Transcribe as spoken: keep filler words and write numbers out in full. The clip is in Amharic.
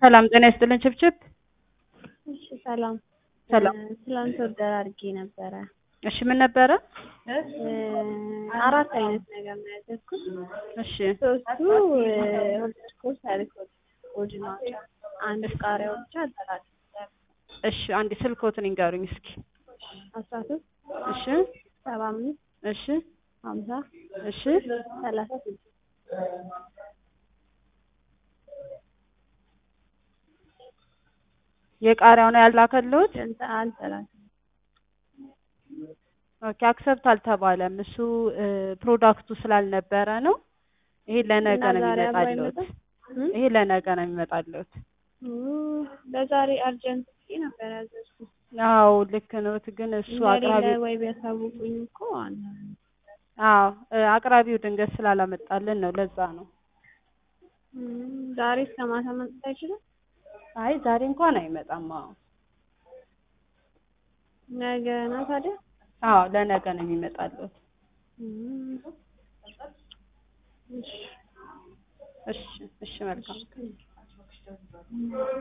ሰላም ጤና ይስጥልኝ ችብችብ። እሺ ሰላም ሰላም። ትላንት ኦርደር አድርጌ ነበረ። እሺ ምን ነበረ? አራት አይነት ነገር ነው ያዘዝኩት። እሺ ሶስቱ ኦርደር ኮድ ታሪኮት ኮድ ናቸው። አንድ ቃሪያው ብቻ አጠራጥ። እሺ አንድ ስልኮትን ይንገሩኝ እስኪ። አስራ ሶስት እሺ ሰባ አምስት እሺ ሀምሳ እሺ ሰላሳ ስድስት የቃሪያው ነው ያላከልሁት። አልጠራም። ኦኬ አክሰፕት አልተባለም። እሱ ፕሮዳክቱ ስላልነበረ ነው። ይሄ ለነገ ነው የሚመጣልዎት። ይሄ ለነገ ነው የሚመጣልዎት። ለዛሬ አርጀንት ነበር ያዘዝኩት። አዎ ልክ ነዎት፣ ግን እሱ አቅራቢ ወይ ቢያሳውቁኝ እኮ አዎ አቅራቢው ድንገት ስላላመጣልን ነው፣ ለዛ ነው። ዛሬ እስከ ማታ መምጣት አይችልም? አይ ዛሬ እንኳን አይመጣም። አዎ ነገ ነው ታዲያ? አዎ ለነገ ነው የሚመጣልዎት። እሺ እሺ መልካም